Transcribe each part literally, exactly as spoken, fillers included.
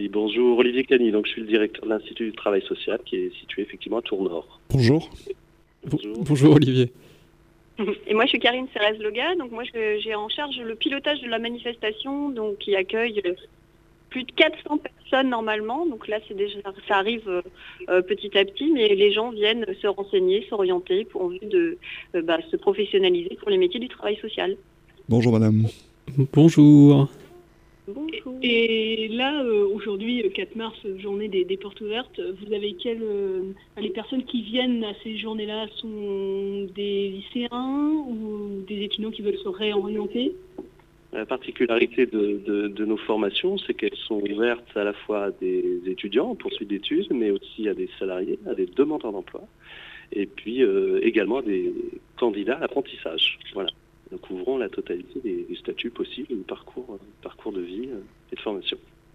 Oui, bonjour, Olivier Cagny, donc je suis le directeur de l'Institut du Travail Social qui est situé effectivement à Tours-Nord. Bonjour. Bonjour. Bonjour Olivier. Et moi je suis Karine Serres-Loga, donc moi je- j'ai en charge le pilotage de la manifestation donc, qui accueille plus de quatre cents personnes normalement, donc là c'est déjà, ça arrive euh, euh, petit à petit, mais les gens viennent se renseigner, s'orienter pour en vue de euh, bah, se professionnaliser pour les métiers du travail social. Bonjour madame. Bonjour. Bonjour. Et là, euh, aujourd'hui, quatre mars, journée des, des portes ouvertes, vous avez quelles... euh, les personnes qui viennent à ces journées-là sont des lycéens ou des étudiants qui veulent se réorienter? La particularité de, de- de nos formations, c'est qu'elles sont ouvertes à la fois à des étudiants en poursuite d'études, mais aussi à des salariés, à des demandeurs d'emploi, et puis euh, également à des candidats à l'apprentissage. Voilà. Nous couvrons la totalité des, des statuts possibles, du parcours, euh, parcours de vie euh, et de formation.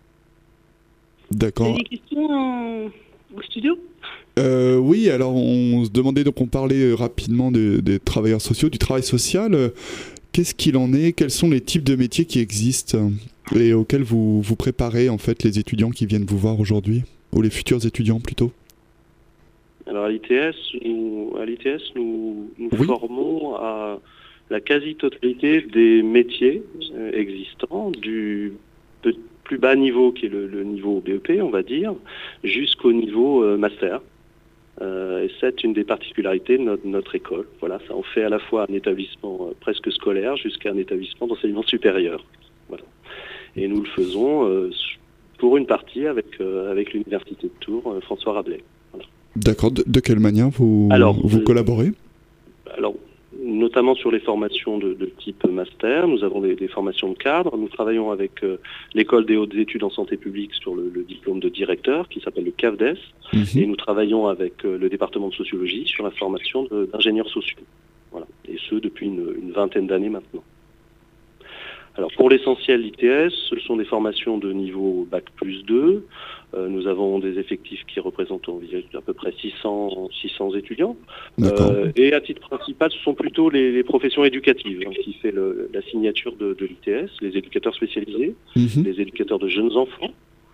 Vous D'accord. avez des questions au studio? Euh, oui, alors on se demandait, donc on parlait euh, rapidement de- des travailleurs sociaux, du travail social. Euh, Qu'est-ce qu'il en est? Quels sont les types de métiers qui existent euh, et auxquels vous vous préparez en fait les étudiants qui viennent vous voir aujourd'hui? Ou les futurs étudiants plutôt? Alors à l'I T S, nous, à l'I T S, nous, nous Oui. formons à la quasi-totalité des métiers euh, existants, du pe- plus bas niveau qui est le, le niveau B E P, on va dire, jusqu'au niveau euh, master. Euh, et c'est une des particularités de notre, notre école. Voilà, ça en fait à la fois un établissement euh, presque scolaire jusqu'à un établissement d'enseignement supérieur. Voilà. Et nous le faisons euh, pour une partie avec, euh, avec l'Université de Tours, euh, François Rabelais. D'accord. De, de quelle manière vous, Alors, vous euh, collaborez? Alors, notamment sur les formations de, de type master, nous avons des, des formations de cadre. Nous travaillons avec euh, l'école des hautes études en santé publique sur le, le diplôme de directeur qui s'appelle le C A V D E S. Mhm. Et nous travaillons avec euh, le département de sociologie sur la formation de- d'ingénieurs sociaux. Voilà. Et ce, depuis une, une vingtaine d'années maintenant. Alors, pour l'essentiel, l'I T S, ce sont des formations de niveau bac plus deux. Euh, nous avons des effectifs qui représentent environ à peu près six cents, six cents étudiants. D'accord. Euh, et à titre principal, ce sont plutôt les, les professions éducatives hein, qui fait le- la signature de, de l'I T S, les éducateurs spécialisés, Mhm. les éducateurs de jeunes enfants,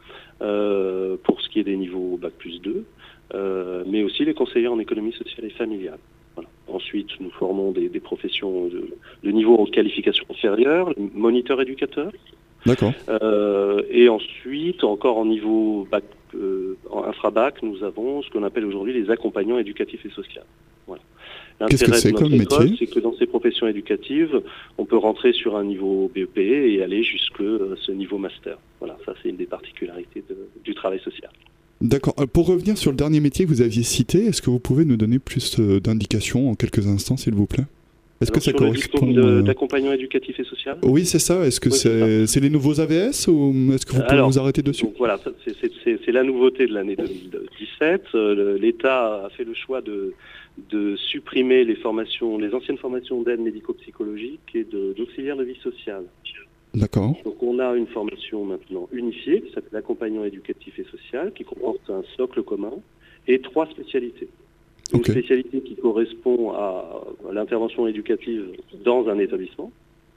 euh, pour ce qui est des niveaux bac plus deux, euh, mais aussi les conseillers en économie sociale et familiale. Voilà. Ensuite, nous formons des, des professions de, de niveau en qualification inférieure, les moniteurs éducateurs, D'accord. euh, et ensuite, encore en niveau bac, euh, en infrabac, nous avons ce qu'on appelle aujourd'hui les accompagnants éducatifs et sociaux. Voilà. Qu'est-ce que L'intérêt c'est de notre comme école, métier? c'est que dans ces professions éducatives, on peut rentrer sur un niveau B E P et aller jusque euh, ce niveau master. Voilà, ça c'est une des particularités de- du travail social. D'accord. Euh, Pour revenir sur le dernier métier que vous aviez cité, est-ce que vous pouvez nous donner plus euh, d'indications en quelques instants, s'il vous plaît? Est-ce que Alors, ça sur le correspond diplôme de- euh, d'accompagnant éducatif et social. Oui, c'est ça. Est-ce que Oui, c'est c'est c'est les nouveaux A V S ou est-ce que vous pouvez Alors, vous arrêter dessus? Donc voilà, ça, c'est- c'est c'est- c'est la nouveauté de l'année deux mille dix-sept. Euh, le- L'État a fait le choix de, de supprimer les formations, les anciennes formations d'aide médico-psychologique et de- d'auxiliaire de vie sociale. D'accord. Donc on a une formation maintenant unifiée qui s'appelle accompagnant éducatif et social, qui comporte un socle commun et trois spécialités. Une Ok. spécialité qui correspond à, à l'intervention éducative dans un établissement,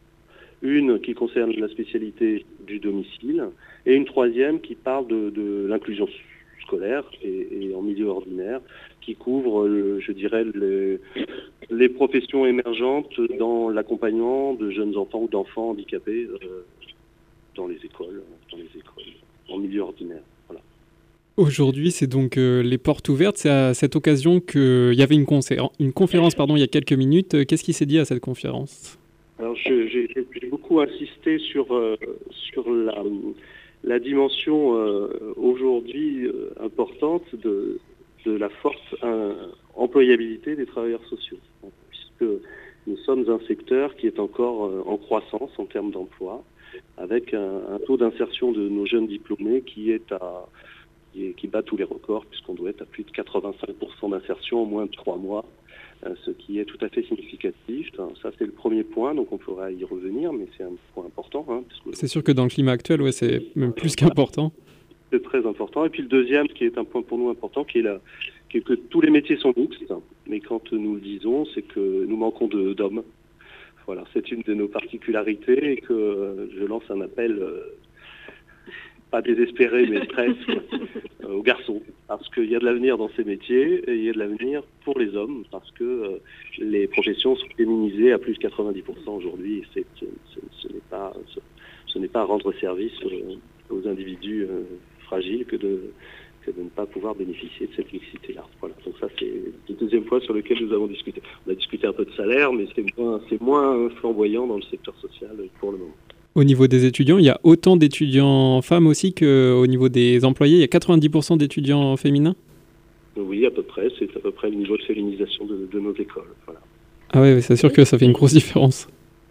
une qui concerne la spécialité du domicile, et une troisième qui parle de, de l'inclusion scolaire et, et en milieu ordinaire, qui couvre, le- je dirais, les, les professions émergentes dans l'accompagnement de jeunes enfants ou d'enfants handicapés euh, dans les écoles, dans les écoles, en milieu ordinaire. Voilà. Aujourd'hui, c'est donc euh, les portes ouvertes. C'est à cette occasion qu'il y avait une, concé- une conférence pardon, il y a quelques minutes. Euh, Qu'est-ce qui s'est dit à cette conférence? Alors je- j'ai j'ai beaucoup insisté sur, euh, sur la, la dimension euh, aujourd'hui euh, importante de, de la forte euh, employabilité des travailleurs sociaux, hein, puisque nous sommes un secteur qui est encore euh, en croissance en termes d'emploi, avec un, un taux d'insertion de nos jeunes diplômés qui est à qui, est- qui bat tous les records, puisqu'on doit être à plus de quatre-vingt-cinq pour cent d'insertion en moins de trois mois. Euh, ce qui est tout à fait significatif. Ça, c'est le premier point, donc on pourra y revenir, mais c'est un point important. Hein, parce que C'est sûr que dans le climat actuel, ouais, c'est même plus qu'important. c'est très important. Et puis le deuxième, qui est un point pour nous important, qui est, la, qui est que tous les métiers sont mixtes, mais quand nous le disons, c'est que nous manquons de- d'hommes. Voilà, c'est une de nos particularités et que euh, je lance un appel euh, pas désespéré, mais presque, euh, aux garçons. Parce qu'il y a de l'avenir dans ces métiers, et il y a de l'avenir pour les hommes, parce que euh, les professions sont féminisées à plus de quatre-vingt-dix pour cent aujourd'hui, et c'est, c'est, c'est, ce n'est pas, ce, ce n'est pas rendre service aux, aux individus euh, fragiles que de, que de ne pas pouvoir bénéficier de cette mixité-là. Voilà. Donc ça, c'est le deuxième point sur lequel nous avons discuté. On a discuté un peu de salaire, mais c'est moins, c'est moins flamboyant dans le secteur social pour le moment. Au niveau des étudiants, il y a autant d'étudiants femmes aussi qu'au niveau des employés. Il y a quatre-vingt-dix pour cent d'étudiants féminins ? Oui, à peu près. C'est à peu près le niveau de féminisation de, de nos écoles. Voilà. Ah ouais, c'est sûr que ça fait une grosse différence.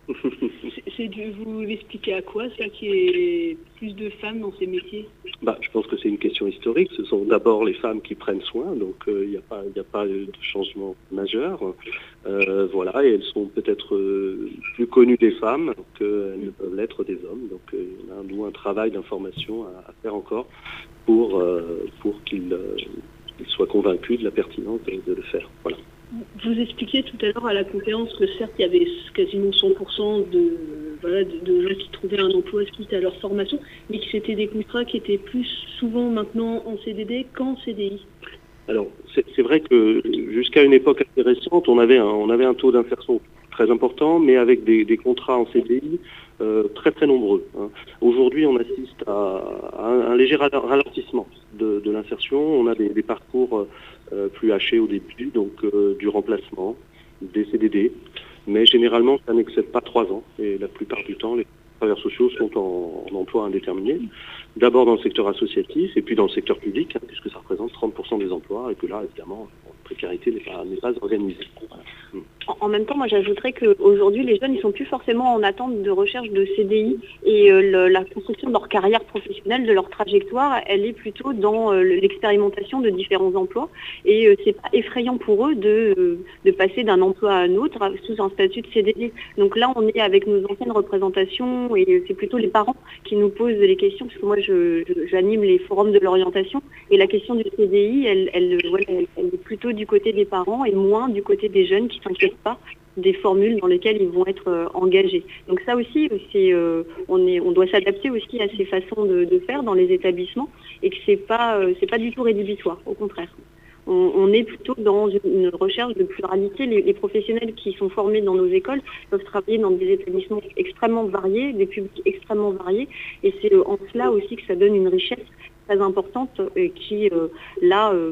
C'est dû vous l'expliquer à quoi, ça, qu'il y ait plus de femmes dans ces métiers ? Bah, je pense que c'est une question historique. Ce sont d'abord les femmes qui prennent soin, donc il euh, n'y a pas, y a pas de changement majeur. Euh, voilà, et elles sont peut-être euh, plus connues des femmes qu'elles ne peuvent l'être des hommes. Donc il euh, y a nous un travail d'information à, à faire encore pour, euh, pour qu'ils, euh, qu'ils soient convaincus de la pertinence de, de le faire. Voilà. Vous expliquiez tout à l'heure à la conférence que certes il y avait quasiment cent pour cent de, voilà, de, de gens qui trouvaient un emploi suite à leur formation, mais que c'était des contrats qui étaient plus souvent maintenant en C D D qu'en C D I. Alors c'est, c'est vrai que jusqu'à une époque assez récente, on avait un, on avait un taux d'insertion très important, mais avec des, des contrats en C D I euh, très très nombreux. Hein. Aujourd'hui, on assiste à, à un, un léger ralentissement de, de l'insertion. On a des, des parcours euh, plus hachés au début, donc euh, du remplacement, des C D D, mais généralement ça n'excède pas trois ans, et la plupart du temps les travailleurs sociaux sont en, en emploi indéterminé, d'abord dans le secteur associatif et puis dans le secteur public, hein, puisque ça représente trente pour cent des emplois, et que là évidemment la précarité n'est pas, n'est pas organisée. Voilà. En même temps, moi j'ajouterais qu'aujourd'hui les jeunes ils sont plus forcément en attente de recherche de C D I, et euh, le, la construction de leur carrière professionnelle, de leur trajectoire, elle est plutôt dans euh, l'expérimentation de différents emplois, et euh, c'est pas effrayant pour eux de, euh, de passer d'un emploi à un autre sous un statut de C D I. Donc là on est avec nos anciennes représentations, et c'est plutôt les parents qui nous posent les questions, parce que moi je, je, j'anime les forums de l'orientation, et la question du C D I elle, elle, voilà, elle, elle est plutôt du côté des parents et moins du côté des jeunes qui s'inquiètent pas des formules dans lesquelles ils vont être euh, engagés. Donc ça aussi, c'est, euh, on, est, on doit s'adapter aussi à ces façons de, de faire dans les établissements, et que c'est pas, euh, c'est pas du tout rédhibitoire, au contraire. On, on est plutôt dans une, une recherche de pluralité. Les, les professionnels qui sont formés dans nos écoles peuvent travailler dans des établissements extrêmement variés, des publics extrêmement variés, et c'est euh, en cela aussi que ça donne une richesse très importante et qui, euh, là, euh,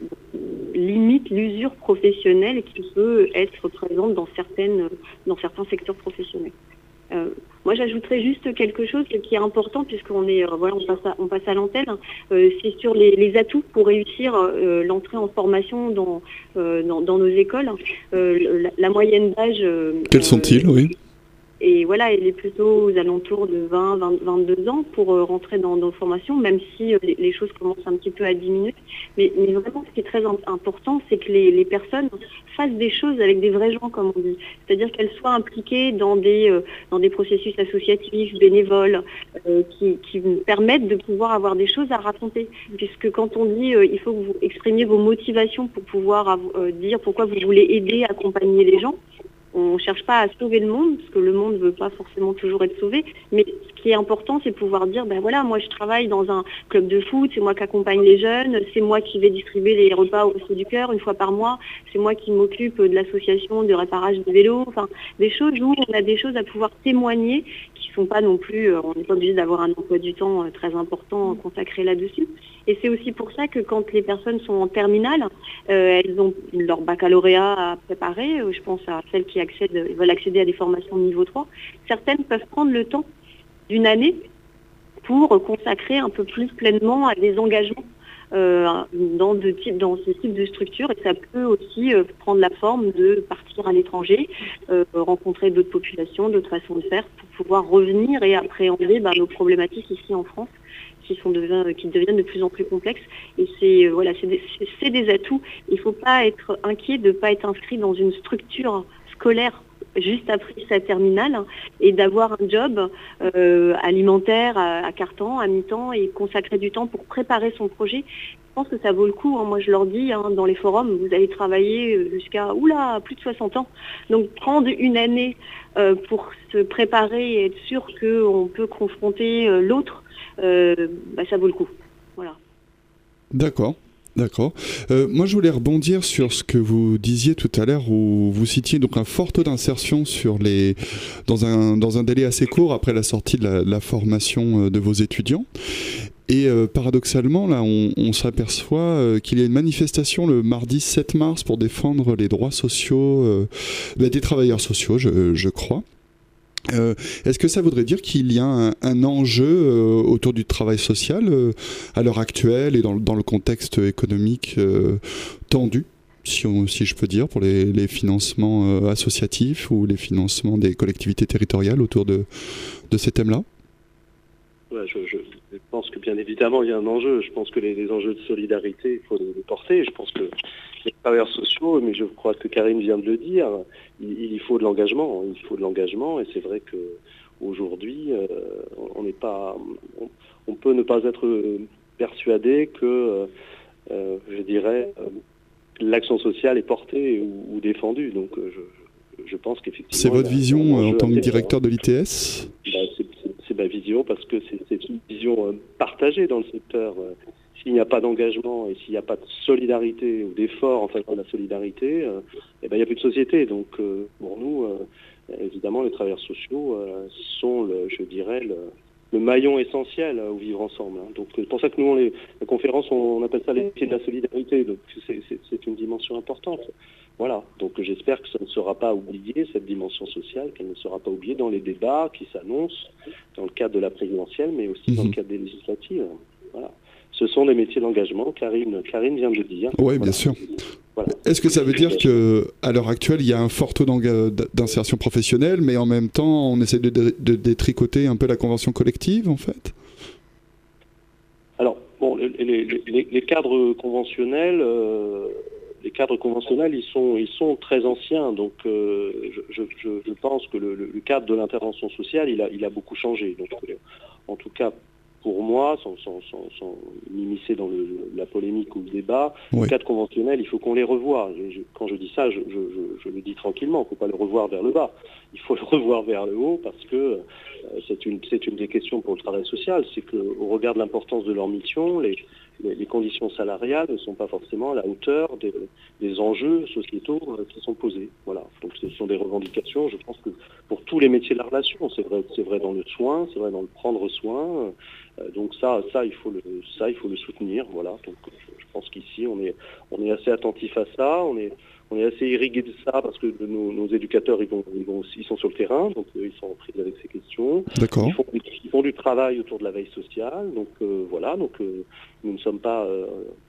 limite l'usure professionnelle qui peut être présente dans, certaines, dans certains secteurs professionnels. Euh, moi, j'ajouterais juste quelque chose qui est important, puisqu'on est, euh, voilà, on passe à, on passe à l'antenne. Euh, c'est sur les, les atouts pour réussir euh, l'entrée en formation dans, euh, dans, dans nos écoles. Euh, la, la moyenne d'âge. Euh, Quels sont-ils, oui? Et voilà, elle est plutôt aux alentours de vingt, vingt, vingt-deux ans pour euh, rentrer dans nos formations, même si euh, les, les choses commencent un petit peu à diminuer. Mais, mais vraiment, ce qui est très im- important, c'est que les, les personnes fassent des choses avec des vrais gens, comme on dit. C'est-à-dire qu'elles soient impliquées dans des, euh, dans des processus associatifs, bénévoles, euh, qui, qui permettent de pouvoir avoir des choses à raconter. Puisque quand on dit euh, il faut que vous exprimiez vos motivations pour pouvoir euh, dire pourquoi vous voulez aider, accompagner les gens, on ne cherche pas à sauver le monde, parce que le monde ne veut pas forcément toujours être sauvé, mais ce qui est important, c'est pouvoir dire, ben voilà, moi je travaille dans un club de foot, c'est moi qui accompagne les jeunes, c'est moi qui vais distribuer les repas au Resto du Cœur une fois par mois, c'est moi qui m'occupe de l'association de réparage de vélos, enfin, des choses où on a des choses à pouvoir témoigner, qui ne sont pas non plus, euh, on n'est pas obligé d'avoir un emploi du temps euh, très important euh, consacré là-dessus. Et c'est aussi pour ça que quand les personnes sont en terminale, euh, elles ont leur baccalauréat à préparer, euh, je pense à celles qui accèdent, veulent accéder à des formations de niveau trois, certaines peuvent prendre le temps d'une année pour consacrer un peu plus pleinement à des engagements euh, dans, de type, dans ce type de structure, et ça peut aussi euh, prendre la forme de partir à l'étranger, euh, rencontrer d'autres populations, d'autres façons de faire pour pouvoir revenir et appréhender ben, nos problématiques ici en France qui, sont devin, qui deviennent de plus en plus complexes. Et c'est, euh, voilà, c'est, des, c'est, c'est des atouts. Il ne faut pas être inquiet de ne pas être inscrit dans une structure scolaire juste après sa terminale et d'avoir un job euh, alimentaire à, à quart-temps, à mi-temps et consacrer du temps pour préparer son projet. Je pense que ça vaut le coup. Hein. Moi, je leur dis hein, dans les forums, vous allez travailler jusqu'à oula, plus de soixante ans. Donc, prendre une année euh, pour se préparer et être sûr qu'on peut confronter euh, l'autre, euh, bah, ça vaut le coup. Voilà. D'accord. D'accord. Euh, moi, je voulais rebondir sur ce que vous disiez tout à l'heure, où vous citiez donc un fort taux d'insertion sur les dans un dans un délai assez court après la sortie de la, de la formation de vos étudiants. Et euh, paradoxalement, là, on, on s'aperçoit euh, qu'il y a une manifestation le mardi sept mars pour défendre les droits sociaux euh, des travailleurs sociaux, je, je crois. Euh, est-ce que ça voudrait dire qu'il y a un, un enjeu euh, autour du travail social euh, à l'heure actuelle et dans, dans le contexte économique euh, tendu, si, on, si je peux dire, pour les, les financements euh, associatifs ou les financements des collectivités territoriales autour de, de ces thèmes-là? Ouais, je, je, je pense que bien évidemment il y a un enjeu. Je pense que les, les enjeux de solidarité, il faut les, les porter. Je pense que les travailleurs sociaux, mais je crois que Karine vient de le dire, il, il faut de l'engagement. Il faut de l'engagement et c'est vrai que aujourd'hui, euh, on n'est pas, on, on peut ne pas être persuadé que, euh, je dirais, euh, l'action sociale est portée ou, ou défendue. Donc je, je pense qu'effectivement. C'est votre vision en tant que directeur de l'I T S? Bah, c'est, c'est ma vision parce que c'est, c'est une vision euh, partagée dans le secteur. Euh, s'il n'y a pas d'engagement et s'il n'y a pas de solidarité ou d'effort en faveur de la solidarité, euh, eh ben, il n'y a plus de société. Donc euh, pour nous, euh, évidemment, les travailleurs sociaux euh, sont, le, je dirais, le, le maillon essentiel euh, au vivre ensemble. Hein. Donc c'est pour ça que nous, on les, la conférence, on, on appelle ça les métiers de la solidarité. Donc c'est, c'est, c'est une dimension importante. Voilà, donc j'espère que ça ne sera pas oublié, cette dimension sociale, qu'elle ne sera pas oubliée dans les débats qui s'annoncent dans le cadre de la présidentielle, mais aussi mmh. dans le cadre des législatives. Voilà. Ce sont des métiers d'engagement, Karine, Karine vient de le dire. Oui, voilà. bien sûr. Voilà. Est-ce que ça veut dire qu'à l'heure actuelle, il y a un fort taux d'insertion professionnelle, mais en même temps, on essaie de, de détricoter un peu la convention collective, en fait? Alors, bon, les, les, les, les cadres conventionnels... Euh, Les cadres conventionnels, ils sont, ils sont très anciens, donc euh, je, je, je pense que le, le cadre de l'intervention sociale, il a, il a beaucoup changé. Donc, euh, en tout cas, pour moi, sans, sans, sans, sans m'immiscer dans le, la polémique ou le débat, oui. Le cadre conventionnel, il faut qu'on les revoie. Je, je, quand je dis ça, je, je, je le dis tranquillement, il ne faut pas le revoir vers le bas. Il faut le revoir vers le haut parce que euh, c'est une, c'est une des questions pour le travail social. C'est qu'au regard de l'importance de leur mission, les, les, les conditions salariales ne sont pas forcément à la hauteur des, des enjeux sociétaux euh, qui sont posés. Voilà. Donc ce sont des revendications, je pense que pour tous les métiers de la relation, c'est vrai, c'est vrai dans le soin, c'est vrai dans le prendre soin. Euh, donc ça, ça, il faut le, ça, il faut le soutenir. Voilà. Donc je, je pense qu'ici, on est, on est assez attentif à ça. On est On est assez irrigué de ça parce que nos, nos éducateurs, ils, vont, ils, vont aussi, ils sont sur le terrain, donc euh, ils sont en prise avec ces questions. D'accord. Ils font, ils font du travail autour de la veille sociale, donc euh, voilà, donc euh, nous ne sommes pas euh,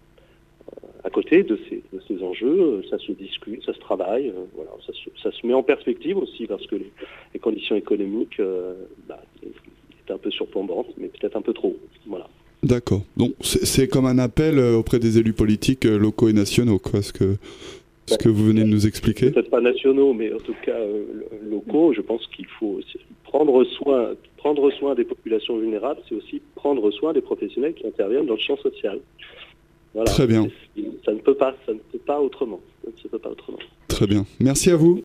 à côté de ces, de ces enjeux. Ça se discute, ça se travaille, euh, voilà, ça se, ça se met en perspective aussi parce que les, les conditions économiques, euh, bah, est un peu surplombantes, mais peut-être un peu trop. Voilà. D'accord. Donc c'est, c'est comme un appel auprès des élus politiques locaux et nationaux, quoi, ce que. Ce que vous venez de nous expliquer. Peut-être pas nationaux, mais en tout cas euh, locaux. Je pense qu'il faut prendre soin, prendre soin des populations vulnérables, c'est aussi prendre soin des professionnels qui interviennent dans le champ social. Voilà. Très bien. Ça ne peut pas, ça ne peut pas autrement. Ça ne peut pas autrement. Très bien. Merci à vous.